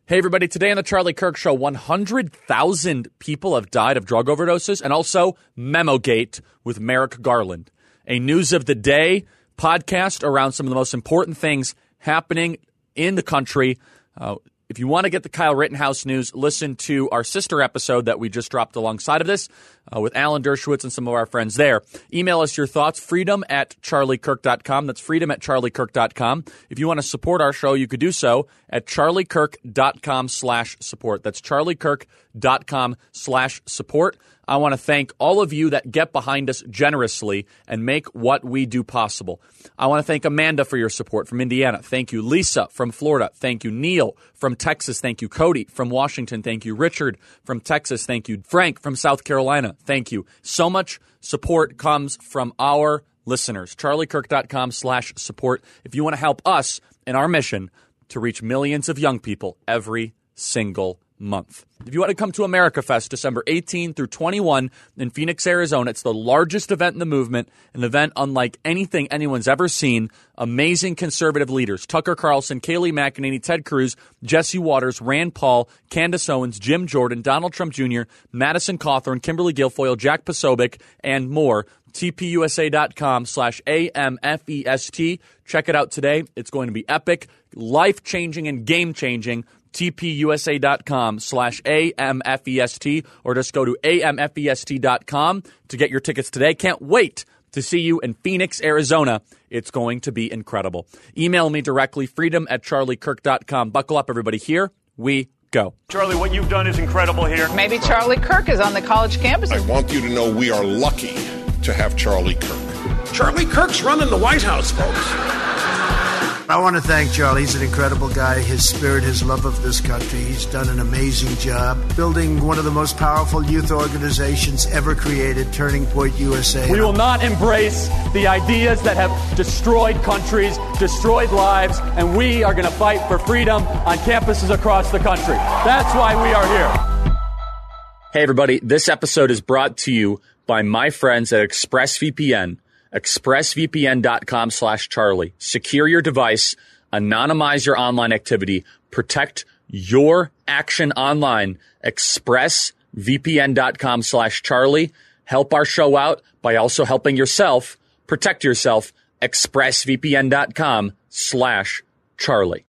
Hey, everybody. Today on the Charlie Kirk Show, 100,000 people have died of drug overdoses, and also Memogate with Merrick Garland. A News of the Day podcast around some of the most important things happening in the country. If you want to get the Kyle Rittenhouse news, listen to our sister episode that we just dropped alongside of this with Alan Dershowitz and some of our friends there. Email us your thoughts, freedom@charliekirk.com. That's freedom@charliekirk.com. If you want to support our show, you could do so at charliekirk.com/support. That's charliekirk.com/support. I want to thank all of you that get behind us generously and make what we do possible. I want to thank Amanda for your support from Indiana. Thank you. Lisa from Florida. Thank you. Neil from Texas. Thank you. Cody from Washington. Thank you. Richard from Texas. Thank you. Frank from South Carolina. Thank you. So much support comes from our listeners. charliekirk.com/support. If you want to help us in our mission to reach millions of young people every single month. If you want to come to America Fest December 18 through 21 in Phoenix, Arizona, it's the largest event in the movement, an event unlike anything anyone's ever seen. Amazing conservative leaders, Tucker Carlson, Kayleigh McEnany, Ted Cruz, Jesse Waters, Rand Paul, Candace Owens, Jim Jordan, Donald Trump Jr., Madison Cawthorn, Kimberly Guilfoyle, Jack Posobiec, and more. TPUSA.com/AMFEST. Check it out today. It's going to be epic, life-changing, and game-changing. TPUSA.com/AMFEST, or just go to AMFEST.com to get your tickets today. Can't wait to see you in Phoenix, Arizona. It's going to be incredible. Email me directly, freedom@charliekirk.com. Buckle up, everybody. Here we go. Charlie, what you've done is incredible here. Maybe Charlie Kirk is on the college campus. I want you to know we are lucky to have Charlie Kirk. Charlie Kirk's running the White House, folks. I want to thank Charlie. He's an incredible guy. His spirit, his love of this country. He's done an amazing job building one of the most powerful youth organizations ever created, Turning Point USA. We will not embrace the ideas that have destroyed countries, destroyed lives, and we are going to fight for freedom on campuses across the country. That's why we are here. Hey, everybody. This episode is brought to you by my friends at ExpressVPN. ExpressVPN.com/Charlie. Secure your device, anonymize your online activity, protect your action online. ExpressVPN.com/Charlie. Help our show out by also helping yourself. Protect yourself. ExpressVPN.com/Charlie.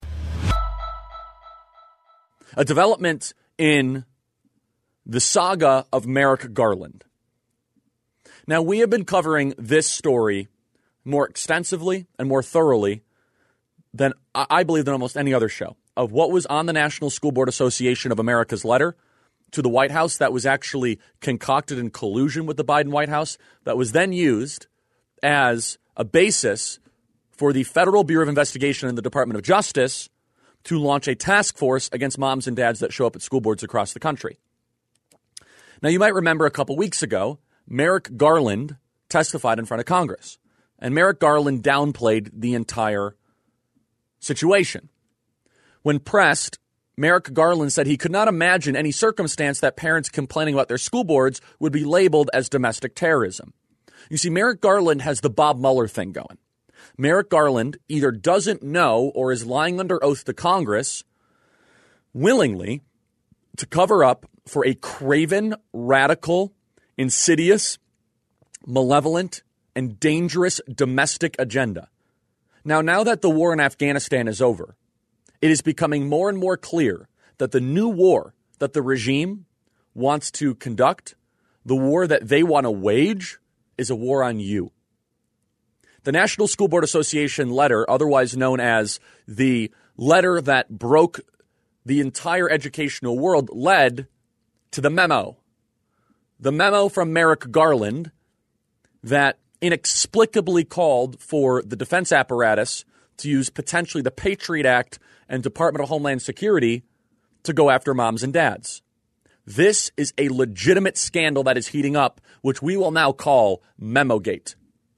A development in the saga of Merrick Garland. Now, we have been covering this story more extensively and more thoroughly than I believe than almost any other show, of what was on the National School Board Association of America's letter to the White House that was actually concocted in collusion with the Biden White House, that was then used as a basis for the Federal Bureau of Investigation and the Department of Justice to launch a task force against moms and dads that show up at school boards across the country. Now, you might remember a couple weeks ago, Merrick Garland testified in front of Congress, and Merrick Garland downplayed the entire situation. When pressed, Merrick Garland said he could not imagine any circumstance that parents complaining about their school boards would be labeled as domestic terrorism. You see, Merrick Garland has the Bob Mueller thing going. Merrick Garland either doesn't know or is lying under oath to Congress willingly to cover up for a craven, radical, insidious, malevolent, and dangerous domestic agenda. Now that the war in Afghanistan is over, it is becoming more and more clear that the new war that the regime wants to conduct, the war that they want to wage, is a war on you. The National School Board Association letter, otherwise known as the letter that broke the entire educational world, led to the memo. The memo from Merrick Garland that inexplicably called for the defense apparatus to use potentially the Patriot Act and Department of Homeland Security to go after moms and dads. This is a legitimate scandal that is heating up, which we will now call Memogate.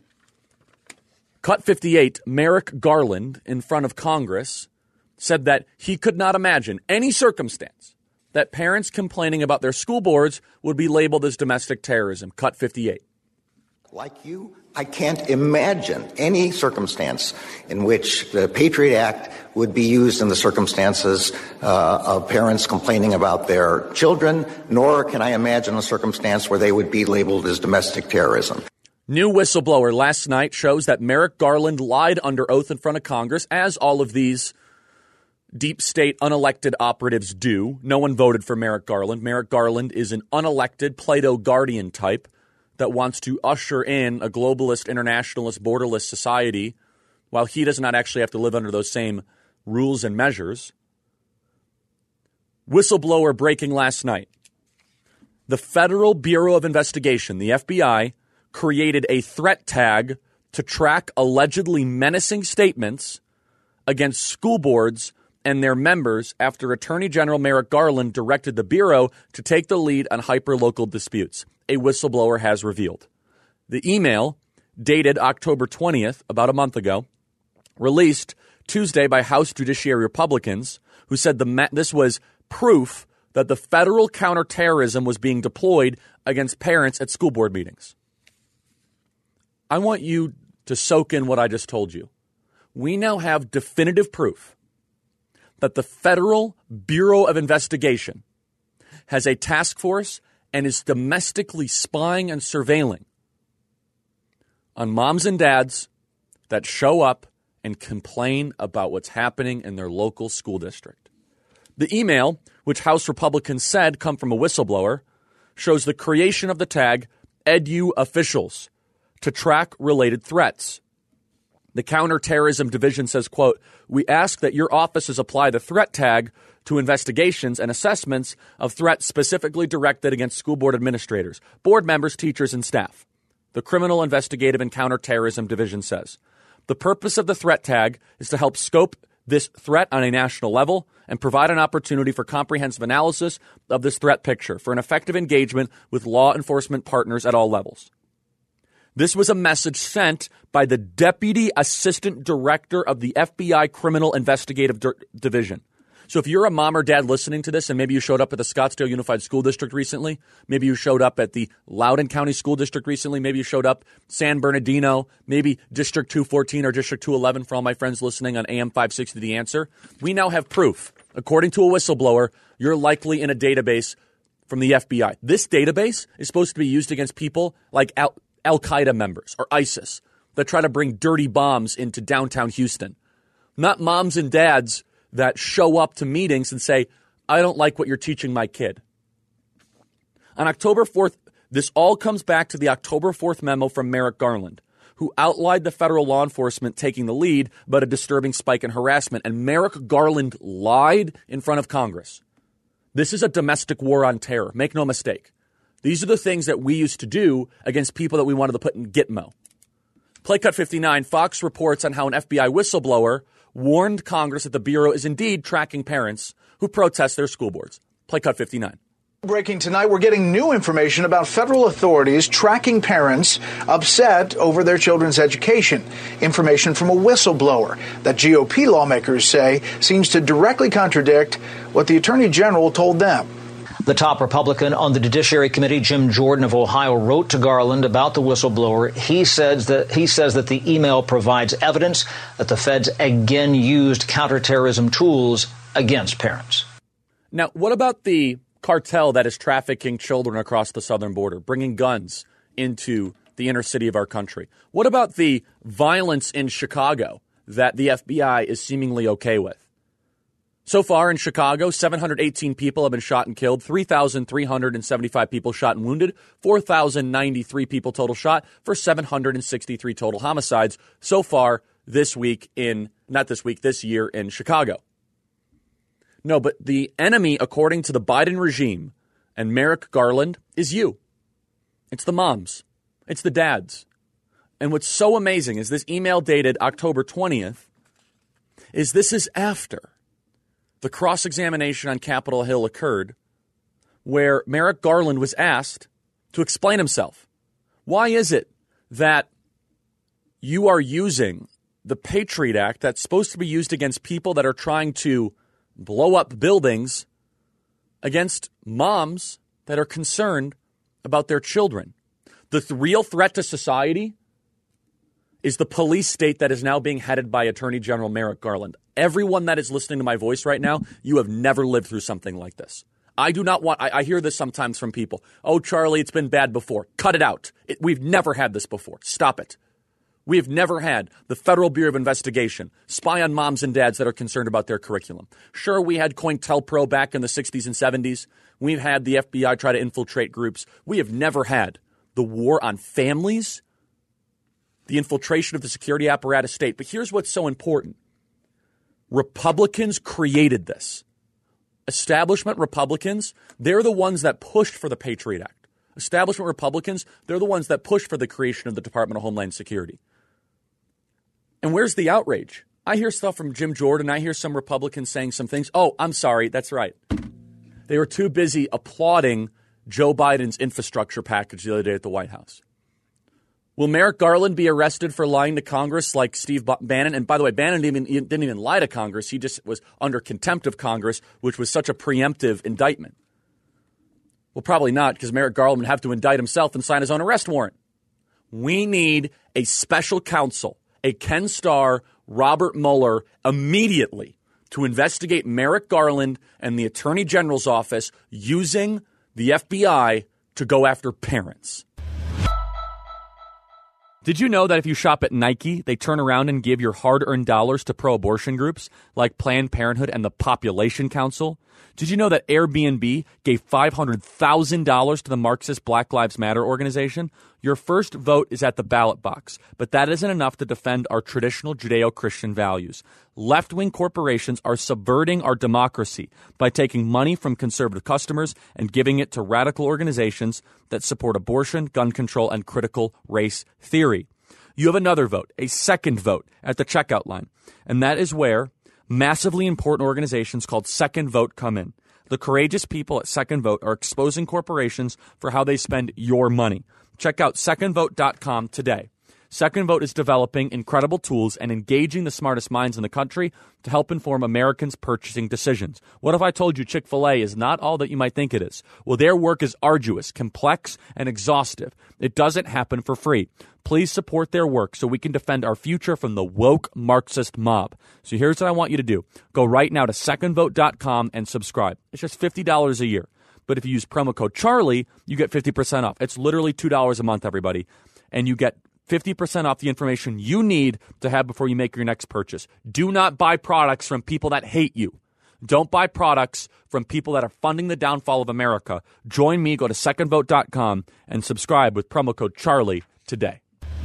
Cut 58, Merrick Garland, in front of Congress, said that he could not imagine any circumstance that parents complaining about their school boards would be labeled as domestic terrorism. Cut 58. Like you, I can't imagine any circumstance in which the Patriot Act would be used in the circumstances of parents complaining about their children, nor can I imagine a circumstance where they would be labeled as domestic terrorism. New whistleblower last night shows that Merrick Garland lied under oath in front of Congress, as all of these deep state unelected operatives do. No one voted for Merrick Garland. Merrick Garland is an unelected Plato Guardian type that wants to usher in a globalist, internationalist, borderless society while he does not actually have to live under those same rules and measures. Whistleblower breaking last night. The Federal Bureau of Investigation, the FBI, created a threat tag to track allegedly menacing statements against school boards and their members after Attorney General Merrick Garland directed the Bureau to take the lead on hyperlocal disputes, a whistleblower has revealed. The email, dated October 20th, about a month ago, released Tuesday by House Judiciary Republicans, who said this was proof that the federal counterterrorism was being deployed against parents at school board meetings. I want you to soak in what I just told you. We now have definitive proof that the Federal Bureau of Investigation has a task force and is domestically spying and surveilling on moms and dads that show up and complain about what's happening in their local school district. The email, which House Republicans said come from a whistleblower, shows the creation of the tag Edu Officials to track related threats. The Counterterrorism Division says, quote, "We ask that your offices apply the threat tag to investigations and assessments of threats specifically directed against school board administrators, board members, teachers, and staff." The Criminal Investigative and Counterterrorism Division says, "The purpose of the threat tag is to help scope this threat on a national level and provide an opportunity for comprehensive analysis of this threat picture for an effective engagement with law enforcement partners at all levels." This was a message sent by the Deputy Assistant Director of the FBI Criminal Investigative Division. So if you're a mom or dad listening to this, and maybe you showed up at the Scottsdale Unified School District recently, maybe you showed up at the Loudoun County School District recently, maybe you showed up San Bernardino, maybe District 214 or District 211 for all my friends listening on AM 560 The Answer, we now have proof. According to a whistleblower, you're likely in a database from the FBI. This database is supposed to be used against people like Al-Qaeda members or ISIS that try to bring dirty bombs into downtown Houston. Not moms and dads that show up to meetings and say, "I don't like what you're teaching my kid." On October 4th, this all comes back to the October 4th memo from Merrick Garland, who outlined the federal law enforcement taking the lead about a disturbing spike in harassment. And Merrick Garland lied in front of Congress. This is a domestic war on terror. Make no mistake. These are the things that we used to do against people that we wanted to put in Gitmo. Playcut 59, Fox reports on how an FBI whistleblower warned Congress that the Bureau is indeed tracking parents who protest their school boards. Playcut 59. Breaking tonight, we're getting new information about federal authorities tracking parents upset over their children's education. Information from a whistleblower that GOP lawmakers say seems to directly contradict what the Attorney General told them. The top Republican on the Judiciary Committee, Jim Jordan of Ohio, wrote to Garland about the whistleblower. He says that the email provides evidence that the feds again used counterterrorism tools against parents. Now, what about the cartel that is trafficking children across the southern border, bringing guns into the inner city of our country? What about the violence in Chicago that the FBI is seemingly okay with? So far in Chicago, 718 people have been shot and killed, 3,375 people shot and wounded, 4,093 people total shot for 763 total homicides so far this year in Chicago. No, but the enemy, according to the Biden regime and Merrick Garland, is you. It's the moms. It's the dads. And what's so amazing is this email dated October 20th this is after the cross-examination on Capitol Hill occurred, where Merrick Garland was asked to explain himself. Why is it that you are using the Patriot Act that's supposed to be used against people that are trying to blow up buildings against moms that are concerned about their children? The real threat to society is the police state that is now being headed by Attorney General Merrick Garland. Everyone that is listening to my voice right now, you have never lived through something like this. I do not want – I hear this sometimes from people. Oh, Charlie, it's been bad before. Cut it out. We've never had this before. Stop it. We have never had the Federal Bureau of Investigation spy on moms and dads that are concerned about their curriculum. Sure, we had COINTELPRO back in the 60s and 70s. We've had the FBI try to infiltrate groups. We have never had the war on families, the infiltration of the security apparatus state. But here's what's so important. Republicans created this. Establishment Republicans, they're the ones that pushed for the Patriot Act. Establishment Republicans, they're the ones that pushed for the creation of the Department of Homeland Security. And where's the outrage? I hear stuff from Jim Jordan. I hear some Republicans saying some things. Oh, I'm sorry. That's right. They were too busy applauding Joe Biden's infrastructure package the other day at the White House. Will Merrick Garland be arrested for lying to Congress like Steve Bannon? And by the way, Bannon didn't even lie to Congress. He just was under contempt of Congress, which was such a preemptive indictment. Well, probably not, because Merrick Garland would have to indict himself and sign his own arrest warrant. We need a special counsel, a Ken Starr, Robert Mueller, immediately to investigate Merrick Garland and the Attorney General's office using the FBI to go after parents. Did you know that if you shop at Nike, they turn around and give your hard-earned dollars to pro-abortion groups like Planned Parenthood and the Population Council? Did you know that Airbnb gave $500,000 to the Marxist Black Lives Matter organization? Your first vote is at the ballot box, but that isn't enough to defend our traditional Judeo-Christian values. Left-wing corporations are subverting our democracy by taking money from conservative customers and giving it to radical organizations that support abortion, gun control, and critical race theory. You have another vote, a second vote, at the checkout line, and that is where massively important organizations called Second Vote come in. The courageous people at Second Vote are exposing corporations for how they spend your money. Check out secondvote.com today. Second Vote is developing incredible tools and engaging the smartest minds in the country to help inform Americans' purchasing decisions. What if I told you Chick-fil-A is not all that you might think it is? Well, their work is arduous, complex, and exhaustive. It doesn't happen for free. Please support their work so we can defend our future from the woke Marxist mob. So here's what I want you to do. Go right now to secondvote.com and subscribe. It's just $50 a year. But if you use promo code Charlie, you get 50% off. It's literally $2 a month, everybody. And you get 50% off the information you need to have before you make your next purchase. Do not buy products from people that hate you. Don't buy products from people that are funding the downfall of America. Join me. Go to secondvote.com and subscribe with promo code Charlie today.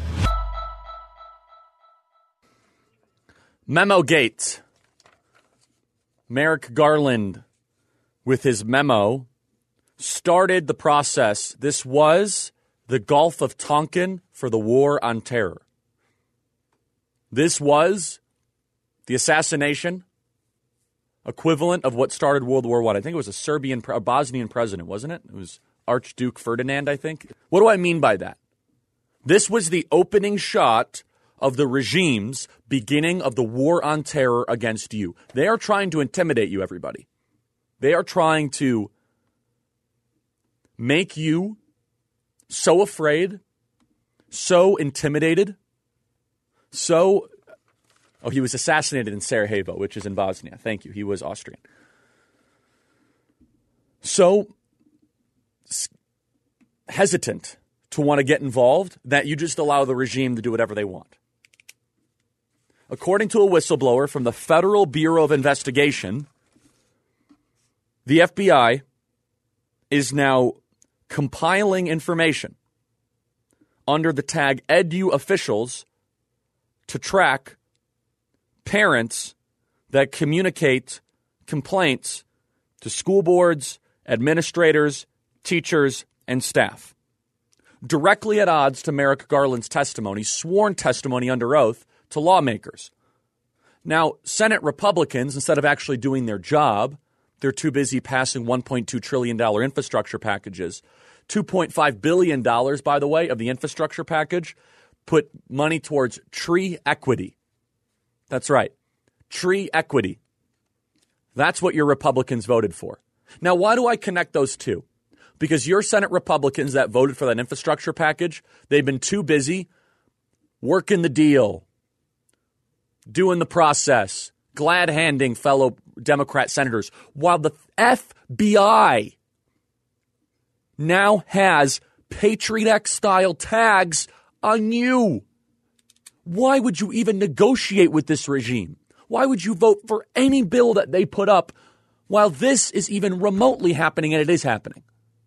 Memo-gate. Merrick Garland, with his memo, started the process. This was the Gulf of Tonkin for the war on terror. This was the assassination equivalent of what started World War I. I think it was a Bosnian president, wasn't it? It was Archduke Ferdinand, I think. What do I mean by that? This was the opening shot of the regime's beginning of the war on terror against you. They are trying to intimidate you, everybody. They are trying to make you so afraid, so intimidated, so... Oh, he was assassinated in Sarajevo, which is in Bosnia. Thank you. He was Austrian. So hesitant to want to get involved that you just allow the regime to do whatever they want. According to a whistleblower from the Federal Bureau of Investigation, the FBI is now compiling information under the tag EDU officials to track parents that communicate complaints to school boards, administrators, teachers, and staff. Directly at odds to Merrick Garland's testimony, sworn testimony under oath to lawmakers. Now, Senate Republicans, instead of actually doing their job, they're too busy passing $1.2 trillion infrastructure packages. $2.5 billion, by the way, of the infrastructure package put money towards tree equity. That's right. Tree equity. That's what your Republicans voted for. Now, why do I connect those two? Because your Senate Republicans that voted for that infrastructure package, they've been too busy working the deal, doing the process, glad-handing fellow Democrat senators, while the FBI now has Patriot Act-style tags on you. Why would you even negotiate with this regime? Why would you vote for any bill that they put up while this is even remotely happening, and it is happening?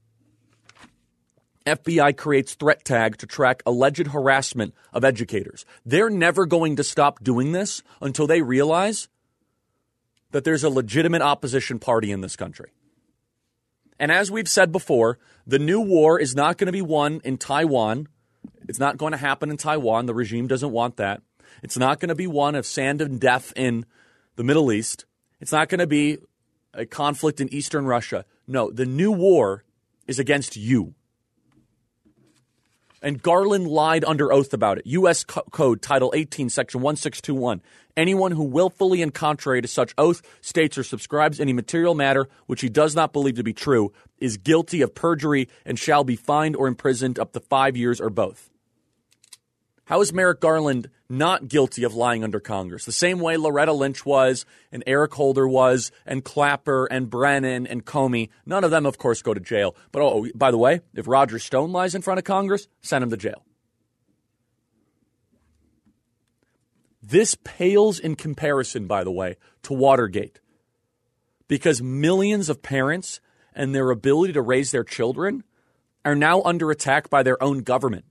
FBI creates threat tag to track alleged harassment of educators. They're never going to stop doing this until they realize that there's a legitimate opposition party in this country. And as we've said before, the new war is not going to be won in Taiwan. It's not going to happen in Taiwan. The regime doesn't want that. It's not going to be one of sand and death in the Middle East. It's not going to be a conflict in eastern Russia. No, the new war is against you. And Garland lied under oath about it. U.S. Code, Title 18, Section 1621. Anyone who willfully and contrary to such oath states or subscribes any material matter which he does not believe to be true is guilty of perjury and shall be fined or imprisoned up to 5 years or both. How is Merrick Garland not guilty of lying under Congress? The same way Loretta Lynch was, and Eric Holder was, and Clapper, and Brennan, and Comey. None of them, of course, go to jail. But, by the way, if Roger Stone lies in front of Congress, send him to jail. This pales in comparison, by the way, to Watergate. Because millions of parents and their ability to raise their children are now under attack by their own government.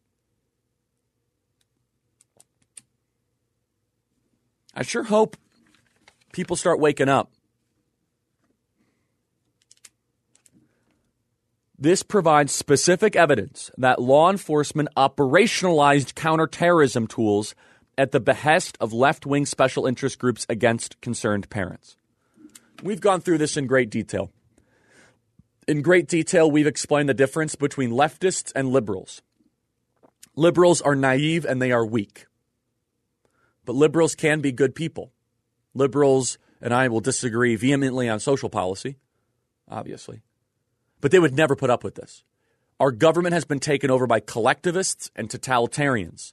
I sure hope people start waking up. This provides specific evidence that law enforcement operationalized counterterrorism tools at the behest of left-wing special interest groups against concerned parents. We've gone through this in great detail. In great detail, we've explained the difference between leftists and liberals. Liberals are naive and they are weak. But liberals can be good people. Liberals and I will disagree vehemently on social policy, obviously. But they would never put up with this. Our government has been taken over by collectivists and totalitarians.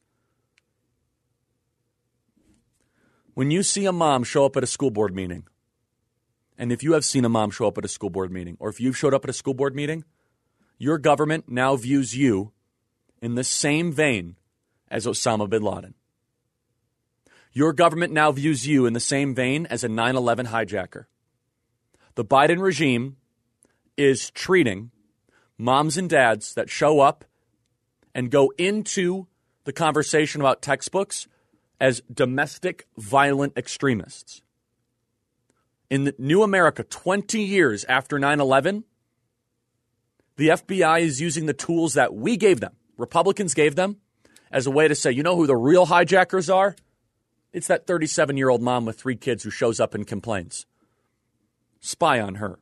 When you see a mom show up at a school board meeting, and if you have seen a mom show up at a school board meeting, or if you've showed up at a school board meeting, your government now views you in the same vein as Osama bin Laden. Your government now views you in the same vein as a 9/11 hijacker. The Biden regime is treating moms and dads that show up and go into the conversation about textbooks as domestic violent extremists. In the new America, 20 years after 9/11, the FBI is using the tools that we gave them, Republicans gave them, as a way to say, you know who the real hijackers are? It's that 37-year-old mom with 3 kids who shows up and complains. Spy on her.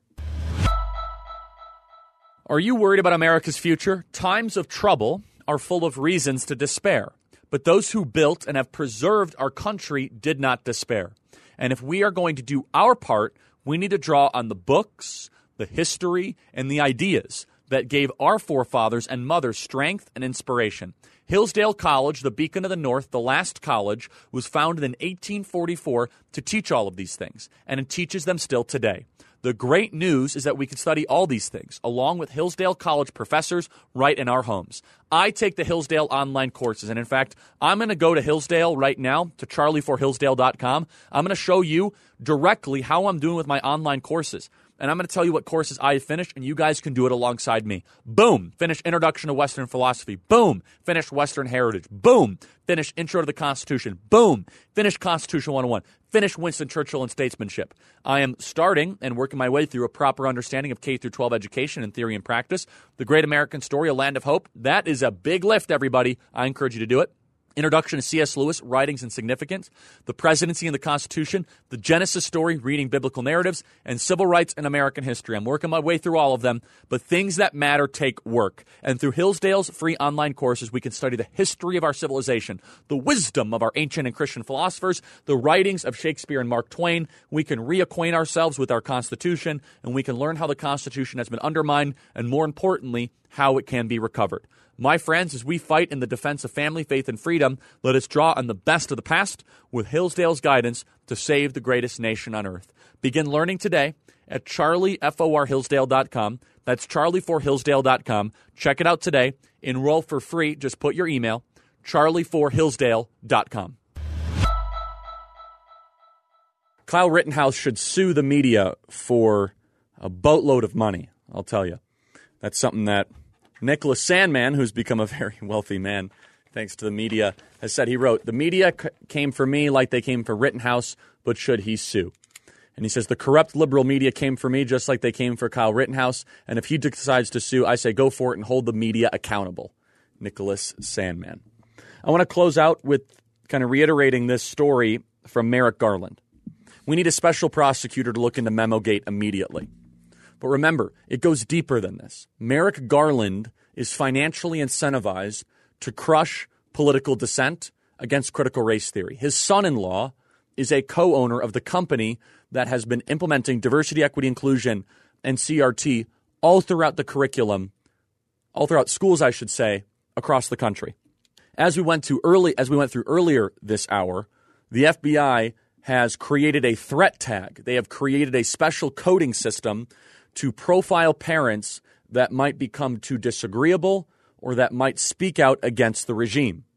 Are you worried about America's future? Times of trouble are full of reasons to despair. But those who built and have preserved our country did not despair. And if we are going to do our part, we need to draw on the books, the history, and the ideas that gave our forefathers and mothers strength and inspiration. Hillsdale College, the beacon of the North, the last college, was founded in 1844 to teach all of these things, and it teaches them still today. The great news is that we can study all these things, along with Hillsdale College professors, right in our homes. I take the Hillsdale online courses, and in fact, I'm going to go to Hillsdale right now, to charlieforhillsdale.com. I'm going to show you directly how I'm doing with my online courses. And I'm going to tell you what courses I have finished, and you guys can do it alongside me. Boom! Finish Introduction to Western Philosophy. Boom! Finish Western Heritage. Boom! Finish Intro to the Constitution. Boom! Finish Constitution 101. Finish Winston Churchill and Statesmanship. I am starting and working my way through a proper understanding of K-12 education in theory and practice. The Great American Story, A Land of Hope. That is a big lift, everybody. I encourage you to do it. Introduction to C.S. Lewis, Writings and Significance, The Presidency and the Constitution, The Genesis Story, Reading Biblical Narratives, and Civil Rights and American History. I'm working my way through all of them, but things that matter take work. And through Hillsdale's free online courses, we can study the history of our civilization, the wisdom of our ancient and Christian philosophers, the writings of Shakespeare and Mark Twain. We can reacquaint ourselves with our Constitution, and we can learn how the Constitution has been undermined, and more importantly, how it can be recovered. My friends, as we fight in the defense of family, faith, and freedom, let us draw on the best of the past with Hillsdale's guidance to save the greatest nation on earth. Begin learning today at charlieforhillsdale.com. That's charlieforhillsdale.com. Check it out today. Enroll for free. Just put your email, charlieforhillsdale.com. Kyle Rittenhouse should sue the media for a boatload of money, I'll tell you. That's something that Nicholas Sandmann, who's become a very wealthy man thanks to the media, has said. He wrote, "The media came for me like they came for Rittenhouse, but should he sue?" And he says, "The corrupt liberal media came for me just like they came for Kyle Rittenhouse, and if he decides to sue, I say go for it and hold the media accountable." Nicholas Sandmann. I want to close out with kind of reiterating this story from Merrick Garland. We need a special prosecutor to look into Memogate immediately. But remember, it goes deeper than this. Merrick Garland is financially incentivized to crush political dissent against critical race theory. His son-in-law is a co-owner of the company that has been implementing diversity, equity, inclusion, and CRT all throughout the curriculum, all throughout schools, I should say, across the country. As we went through earlier this hour, the FBI has created a threat tag. They have created a special coding system to profile parents that might become too disagreeable or that might speak out against the regime.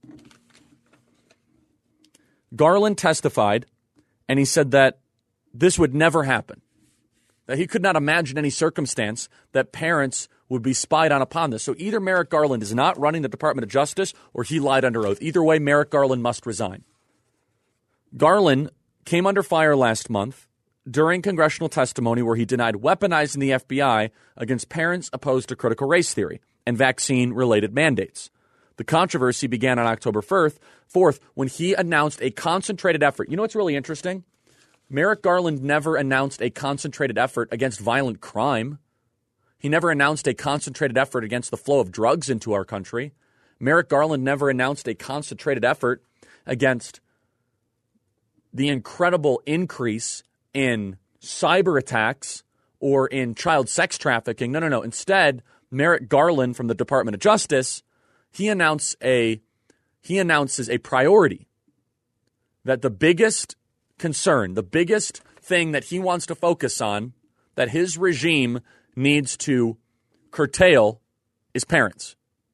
Garland testified, and he said that this would never happen, that he could not imagine any circumstance that parents would be spied on upon this. So either Merrick Garland is not running the Department of Justice or he lied under oath. Either way, Merrick Garland must resign. Garland came under fire last month during congressional testimony where he denied weaponizing the FBI against parents opposed to critical race theory and vaccine-related mandates. The controversy began on October 4th when he announced a concentrated effort. You know what's really interesting? Merrick Garland never announced a concentrated effort against violent crime. He never announced a concentrated effort against the flow of drugs into our country. Merrick Garland never announced a concentrated effort against the incredible increase in cyber attacks or in child sex trafficking. No. Instead, Merrick Garland from the Department of Justice, he announces a priority that the biggest concern, the biggest thing that he wants to focus on, that his regime needs to curtail, is parents.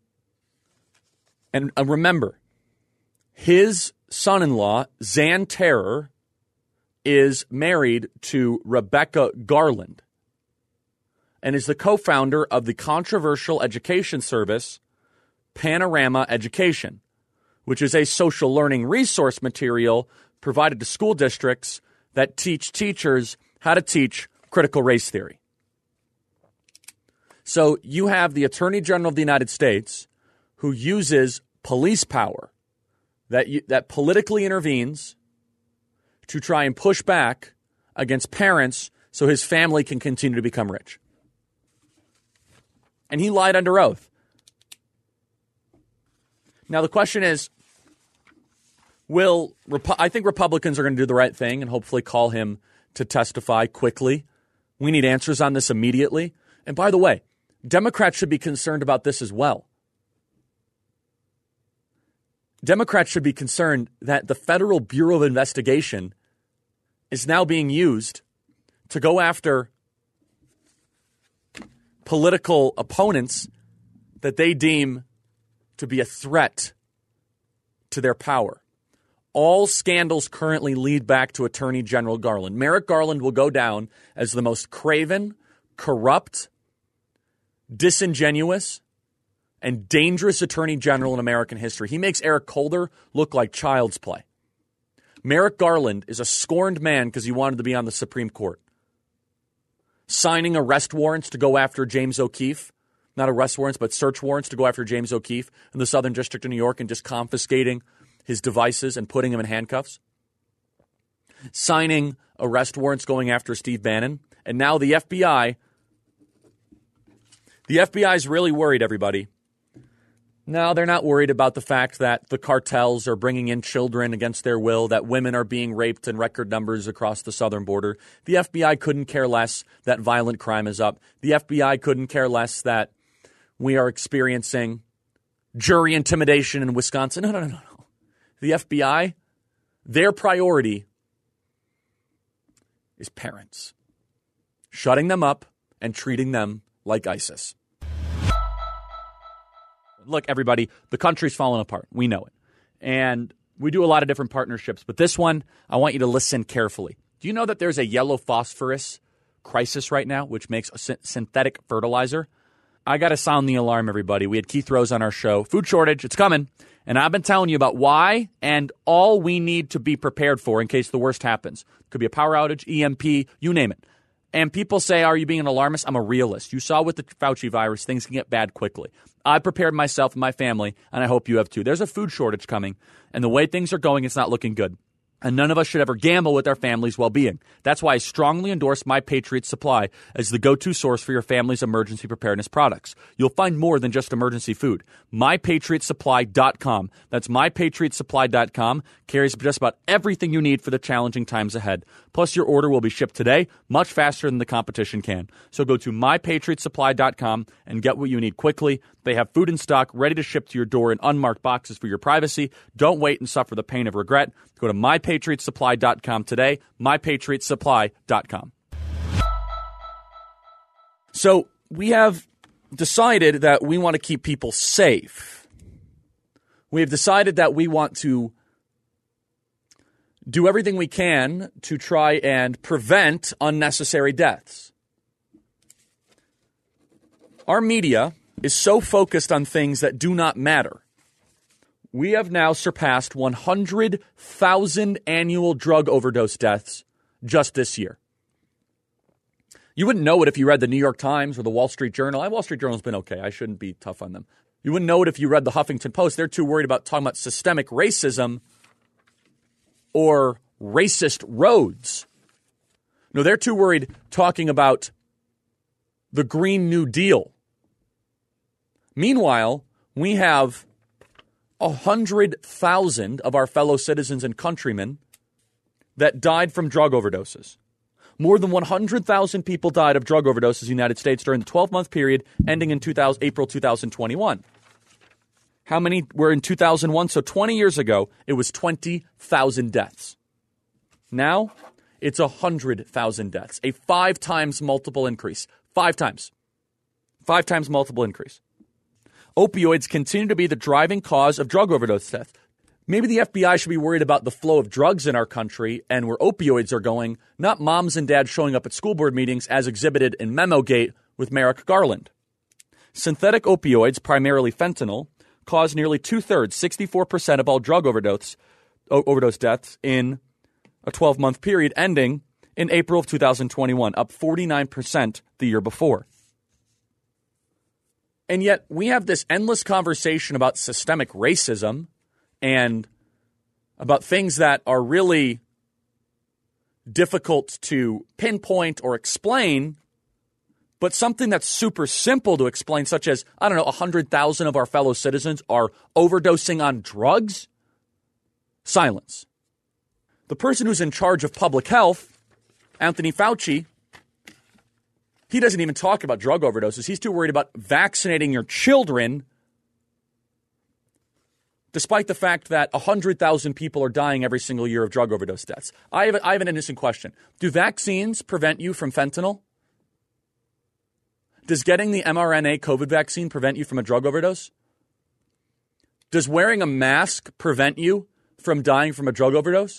And remember, his son-in-law, Zan Terror, is married to Rebecca Garland and is the co-founder of the controversial education service Panorama Education, which is a social learning resource material provided to school districts that teach teachers how to teach critical race theory. So you have the Attorney General of the United States who uses police power that politically intervenes to try and push back against parents so his family can continue to become rich. And he lied under oath. Now the question is, I think Republicans are going to do the right thing and hopefully call him to testify quickly. We need answers on this immediately. And by the way, Democrats should be concerned about this as well. Democrats should be concerned that the Federal Bureau of Investigation is now being used to go after political opponents that they deem to be a threat to their power. All scandals currently lead back to Attorney General Garland. Merrick Garland will go down as the most craven, corrupt, disingenuous, and dangerous Attorney General in American history. He makes Eric Holder look like child's play. Merrick Garland is a scorned man because he wanted to be on the Supreme Court. Signing arrest warrants to go after James O'Keefe. Not arrest warrants, but search warrants to go after James O'Keefe in the Southern District of New York and just confiscating his devices and putting him in handcuffs. Signing arrest warrants going after Steve Bannon. And now the FBI. The FBI is really worried, everybody. No, they're not worried about the fact that the cartels are bringing in children against their will, that women are being raped in record numbers across the southern border. The FBI couldn't care less that violent crime is up. The FBI couldn't care less that we are experiencing jury intimidation in Wisconsin. No. The FBI, their priority is parents. Shutting them up and treating them like ISIS. Look, everybody, the country's falling apart. We know it. And we do a lot of different partnerships. But this one, I want you to listen carefully. Do you know that there's a yellow phosphorus crisis right now, which makes a synthetic fertilizer? I got to sound the alarm, everybody. We had Keith Rose on our show. Food shortage, it's coming. And I've been telling you about why and all we need to be prepared for in case the worst happens. Could be a power outage, EMP, you name it. And people say, are you being an alarmist? I'm a realist. You saw with the Fauci virus, things can get bad quickly. I prepared myself and my family, and I hope you have too. There's a food shortage coming, and the way things are going, it's not looking good. And none of us should ever gamble with our family's well-being. That's why I strongly endorse My Patriot Supply as the go-to source for your family's emergency preparedness products. You'll find more than just emergency food. MyPatriotSupply.com. That's MyPatriotSupply.com. Carries just about everything you need for the challenging times ahead. Plus, your order will be shipped today, much faster than the competition can. So go to MyPatriotSupply.com and get what you need quickly. They have food in stock, ready to ship to your door in unmarked boxes for your privacy. Don't wait and suffer the pain of regret. Go to MyPatriotSupply.com today, MyPatriotSupply.com. So we have decided that we want to keep people safe. We have decided that we want to do everything we can to try and prevent unnecessary deaths. Our media is so focused on things that do not matter. We have now surpassed 100,000 annual drug overdose deaths just this year. You wouldn't know it if you read the New York Times or the Wall Street Journal. The Wall Street Journal's been okay. I shouldn't be tough on them. You wouldn't know it if you read the Huffington Post. They're too worried about talking about systemic racism or racist roads. No, they're too worried talking about the Green New Deal. Meanwhile, we have 100,000 of our fellow citizens and countrymen that died from drug overdoses. More than 100,000 people died of drug overdoses in the United States during the 12-month period ending in April 2021. How many were in 2001? So 20 years ago, it was 20,000 deaths. Now, it's 100,000 deaths, a 5 times multiple increase. 5 times. 5 times multiple increase. Opioids continue to be the driving cause of drug overdose death. Maybe the FBI should be worried about the flow of drugs in our country and where opioids are going, not moms and dads showing up at school board meetings as exhibited in Memogate with Merrick Garland. Synthetic opioids, primarily fentanyl, cause nearly 2/3, 64% of all drug overdose deaths in a 12-month period ending in April of 2021, up 49% the year before. And yet we have this endless conversation about systemic racism and about things that are really difficult to pinpoint or explain, but something that's super simple to explain, such as, 100,000 of our fellow citizens are overdosing on drugs? Silence. The person who's in charge of public health, Anthony Fauci, he doesn't even talk about drug overdoses. He's too worried about vaccinating your children, despite the fact that 100,000 people are dying every single year of drug overdose deaths. I have an innocent question. Do vaccines prevent you from fentanyl? Does getting the mRNA COVID vaccine prevent you from a drug overdose? Does wearing a mask prevent you from dying from a drug overdose?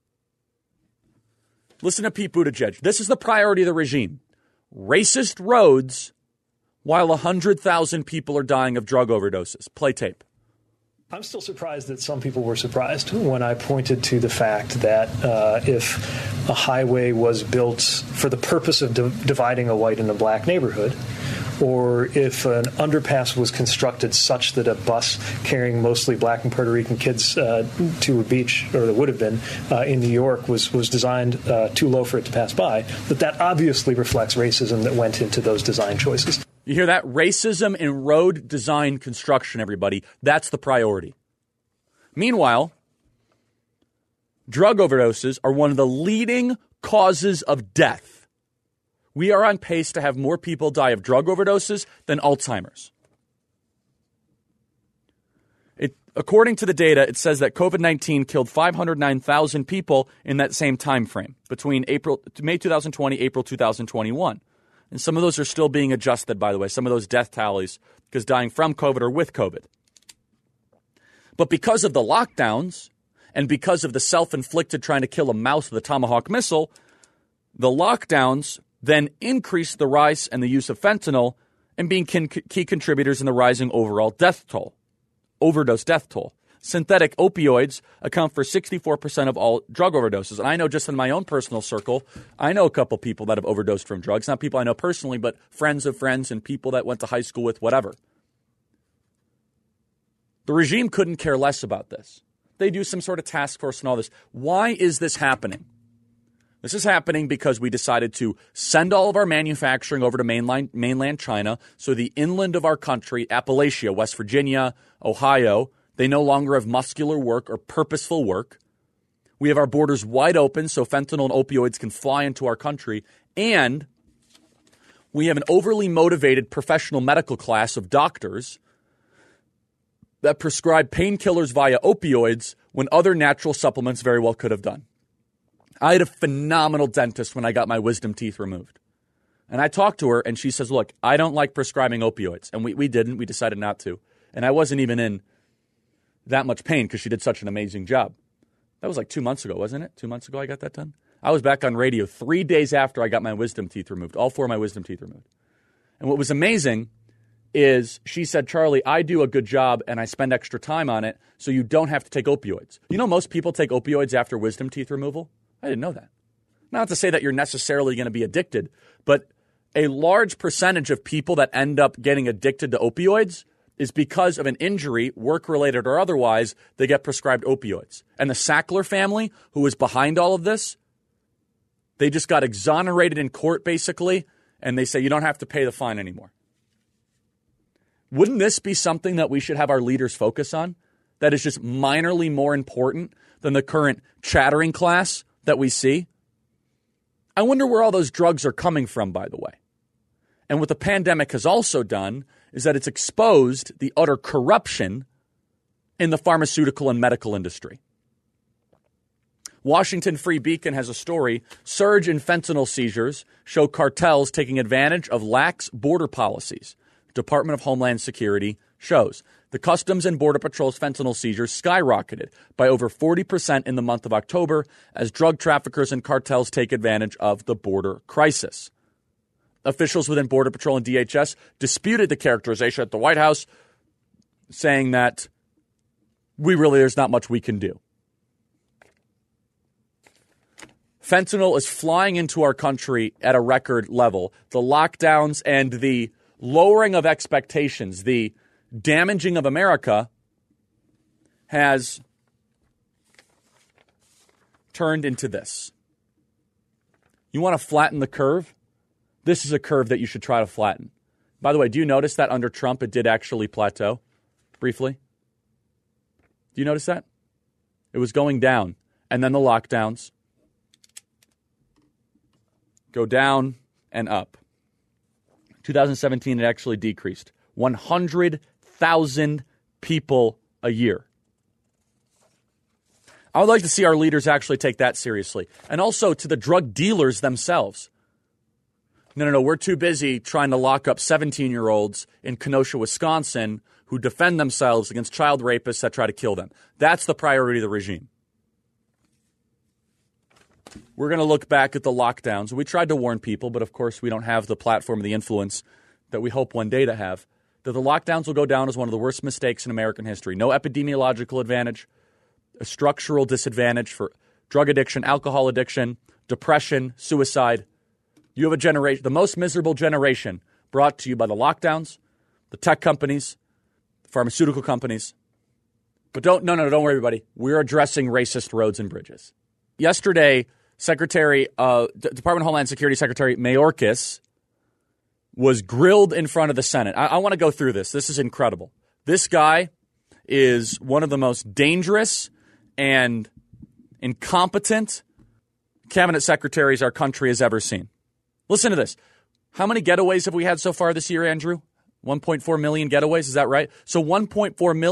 Listen to Pete Buttigieg. This is the priority of the regime. Racist roads while 100,000 people are dying of drug overdoses. Play tape. I'm still surprised that some people were surprised when I pointed to the fact that if a highway was built for the purpose of dividing a white and a black neighborhood, or if an underpass was constructed such that a bus carrying mostly black and Puerto Rican kids to a beach, or that would have been, in New York was designed too low for it to pass by, that obviously reflects racism that went into those design choices. You hear that? Racism in road design construction, everybody. That's the priority. Meanwhile, drug overdoses are one of the leading causes of death. We are on pace to have more people die of drug overdoses than Alzheimer's. According to the data, it says that COVID-19 killed 509,000 people in that same time frame between May 2020, April 2021. And some of those are still being adjusted, by the way, some of those death tallies, because dying from COVID or with COVID. But because of the lockdowns and because of the self-inflicted trying to kill a mouse with a Tomahawk missile, the lockdowns then increased the rise and the use of fentanyl and being key contributors in the rising overall death toll, overdose death toll. Synthetic opioids account for 64% of all drug overdoses. And I know just in my own personal circle, I know a couple people that have overdosed from drugs. Not people I know personally, but friends of friends and people that went to high school with, whatever. The regime couldn't care less about this. They do some sort of task force and all this. Why is this happening? This is happening because we decided to send all of our manufacturing over to mainland China. So the inland of our country, Appalachia, West Virginia, Ohio, they no longer have muscular work or purposeful work. We have our borders wide open so fentanyl and opioids can fly into our country. And we have an overly motivated professional medical class of doctors that prescribe painkillers via opioids when other natural supplements very well could have done. I had a phenomenal dentist when I got my wisdom teeth removed. And I talked to her, and she says, look, I don't like prescribing opioids. And we didn't. We decided not to. And I wasn't even in that much pain because she did such an amazing job. That was like 2 months ago, wasn't it? 2 months ago I got that done? I was back on radio 3 days after I got my wisdom teeth removed, all 4 of my wisdom teeth removed. And what was amazing is she said, Charlie, I do a good job and I spend extra time on it so you don't have to take opioids. You know most people take opioids after wisdom teeth removal? I didn't know that. Not to say that you're necessarily going to be addicted, but a large percentage of people that end up getting addicted to opioids is because of an injury, work-related or otherwise, they get prescribed opioids. And the Sackler family, who was behind all of this, they just got exonerated in court, basically, and they say you don't have to pay the fine anymore. Wouldn't this be something that we should have our leaders focus on? That is just minorly more important than the current chattering class that we see? I wonder where all those drugs are coming from, by the way. And what the pandemic has also done is that it's exposed the utter corruption in the pharmaceutical and medical industry. Washington Free Beacon has a story. Surge in fentanyl seizures show cartels taking advantage of lax border policies. Department of Homeland Security shows. The Customs and Border Patrol's fentanyl seizures skyrocketed by over 40% in the month of October as drug traffickers and cartels take advantage of the border crisis. Officials within Border Patrol and DHS disputed the characterization at the White House, saying that there's not much we can do. Fentanyl is flying into our country at a record level. The lockdowns and the lowering of expectations, the damaging of America has turned into this. You want to flatten the curve? This is a curve that you should try to flatten. By the way, do you notice that under Trump it did actually plateau briefly? Do you notice that? It was going down, and then the lockdowns go down and up. 2017, it actually decreased. 100,000 people a year. I would like to see our leaders actually take that seriously. And also to the drug dealers themselves. No, we're too busy trying to lock up 17-year-olds in Kenosha, Wisconsin, who defend themselves against child rapists that try to kill them. That's the priority of the regime. We're going to look back at the lockdowns. We tried to warn people, but of course we don't have the platform, the influence that we hope one day to have, that the lockdowns will go down as one of the worst mistakes in American history. No epidemiological advantage, a structural disadvantage for drug addiction, alcohol addiction, depression, suicide. You have a generation, the most miserable generation, brought to you by the lockdowns, the tech companies, the pharmaceutical companies. But don't worry, everybody. We're addressing racist roads and bridges. Yesterday, Department of Homeland Security Secretary Mayorkas was grilled in front of the Senate. I want to go through this. This is incredible. This guy is one of the most dangerous and incompetent cabinet secretaries our country has ever seen. Listen to this. How many getaways have we had so far this year, Andrew? 1.4 million getaways, is that right? So 1.4 million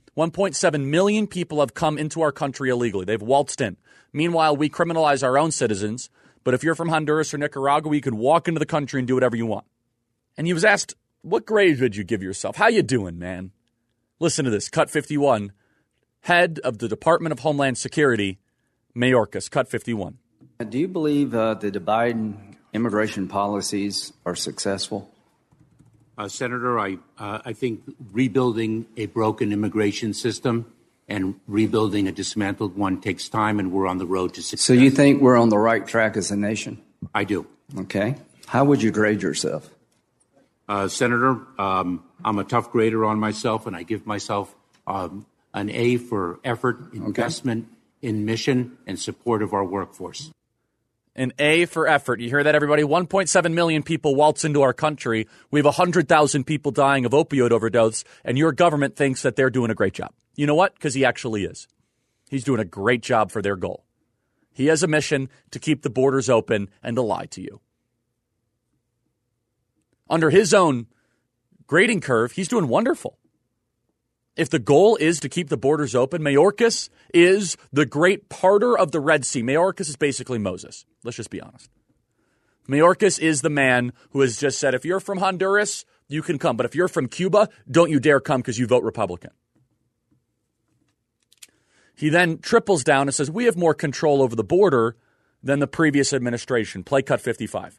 1.7 million people have come into our country illegally. They've waltzed in. Meanwhile, we criminalize our own citizens. But if you're from Honduras or Nicaragua, you could walk into the country and do whatever you want. And he was asked, what grade would you give yourself? How you doing, man? Listen to this. Cut 51. Head of the Department of Homeland Security, Mayorkas. Cut 51. Do you believe the Biden immigration policies are successful? Senator, I think rebuilding a broken immigration system and rebuilding a dismantled one takes time, and we're on the road to success. So you think we're on the right track as a nation? I do. Okay. How would you grade yourself? Senator, I'm a tough grader on myself, and I give myself an A for effort, investment in mission, and support of our workforce. An A for effort. You hear that, everybody? 1.7 million people waltz into our country. We have 100,000 people dying of opioid overdose, and your government thinks that they're doing a great job. You know what? Because he actually is. He's doing a great job for their goal. He has a mission to keep the borders open and to lie to you. Under his own grading curve, he's doing wonderful. If the goal is to keep the borders open, Mayorkas is the great parter of the Red Sea. Mayorkas is basically Moses. Let's just be honest. Mayorkas is the man who has just said, if you're from Honduras, you can come. But if you're from Cuba, don't you dare come because you vote Republican. He then triples down and says, we have more control over the border than the previous administration. Play cut 55.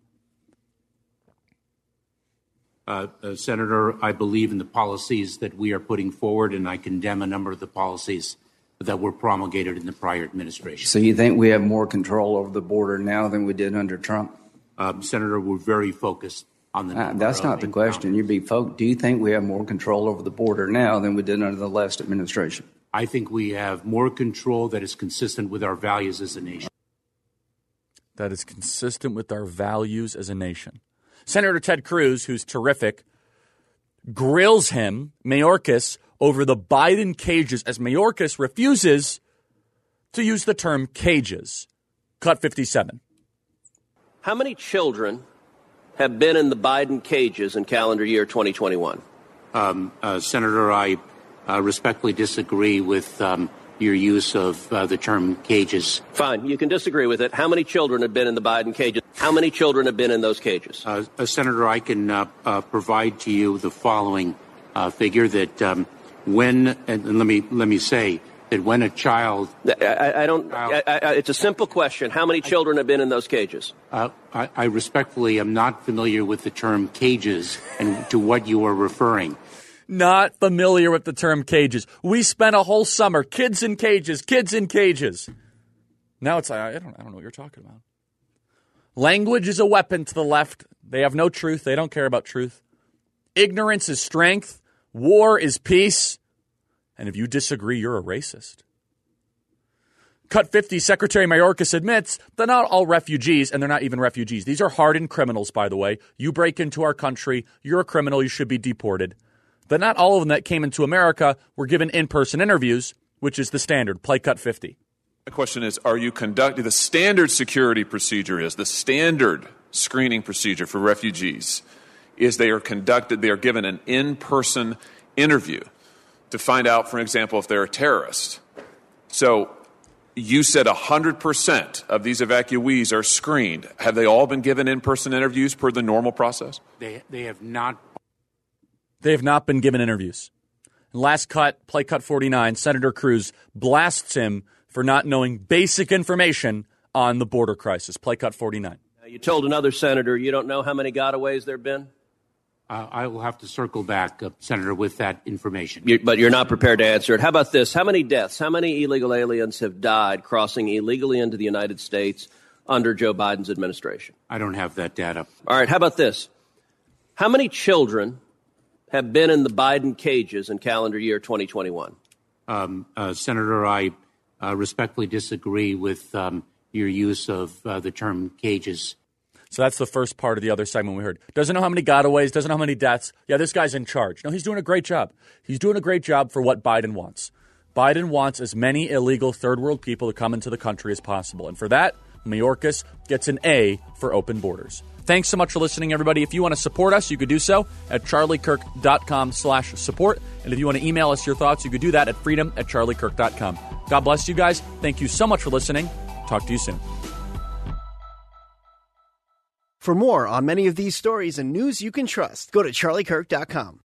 Senator, I believe in the policies that we are putting forward, and I condemn a number of the policies that were promulgated in the prior administration. So you think we have more control over the border now than we did under Trump? Senator, we're very focused on the number. That's not the question. Do you think we have more control over the border now than we did under the last administration? I think we have more control that is consistent with our values as a nation. That is consistent with our values as a nation. Senator Ted Cruz, who's terrific, grills him, Mayorkas, over the Biden cages as Mayorkas refuses to use the term cages. Cut 57. How many children have been in the Biden cages in calendar year 2021? Senator, I respectfully disagree with your use of the term cages. Fine, you can disagree with it. How many children have been in the Biden cages? How many children have been in those cages? Senator, I can provide to you the following figure that when, and let me say that when a child... it's a simple question. How many children have been in those cages? I respectfully am not familiar with the term cages and to what you are referring. Not familiar with the term cages. We spent a whole summer, kids in cages, kids in cages. Now it's like, I don't know what you're talking about. Language is a weapon to the left. They have no truth. They don't care about truth. Ignorance is strength. War is peace. And if you disagree, you're a racist. Cut 50, Secretary Mayorkas admits they're not all refugees, and they're not even refugees. These are hardened criminals, by the way. You break into our country, you're a criminal, you should be deported. But not all of them that came into America were given in-person interviews, which is the standard. Play cut 50. The question is, are you conducting the standard security procedure is the standard screening procedure for refugees is they are given an in-person interview to find out, for example, if they're a terrorist. So you said 100% of these evacuees are screened. Have they all been given in-person interviews per the normal process? They have not. They have not been given interviews. And last cut, play cut 49, Senator Cruz blasts him for not knowing basic information on the border crisis. Play cut 49. You told another senator you don't know how many gotaways there have been? I will have to circle back, Senator, with that information. But you're not prepared to answer it. How about this? How many deaths, how many illegal aliens have died crossing illegally into the United States under Joe Biden's administration? I don't have that data. All right, how about this? How many children have been in the Biden cages in calendar year 2021? Senator, I respectfully disagree with your use of the term cages. So that's the first part of the other segment we heard. Doesn't know how many gotaways, doesn't know how many deaths. Yeah, this guy's in charge. No, he's doing a great job. He's doing a great job for what Biden wants. Biden wants as many illegal third world people to come into the country as possible. And for that, Mayorkas gets an A for open borders. Thanks so much for listening, everybody. If you want to support us, you could do so at charliekirk.com/support. And if you want to email us your thoughts, you could do that at freedom@charliekirk.com. God bless you guys. Thank you so much for listening. Talk to you soon. For more on many of these stories and news you can trust, go to charliekirk.com.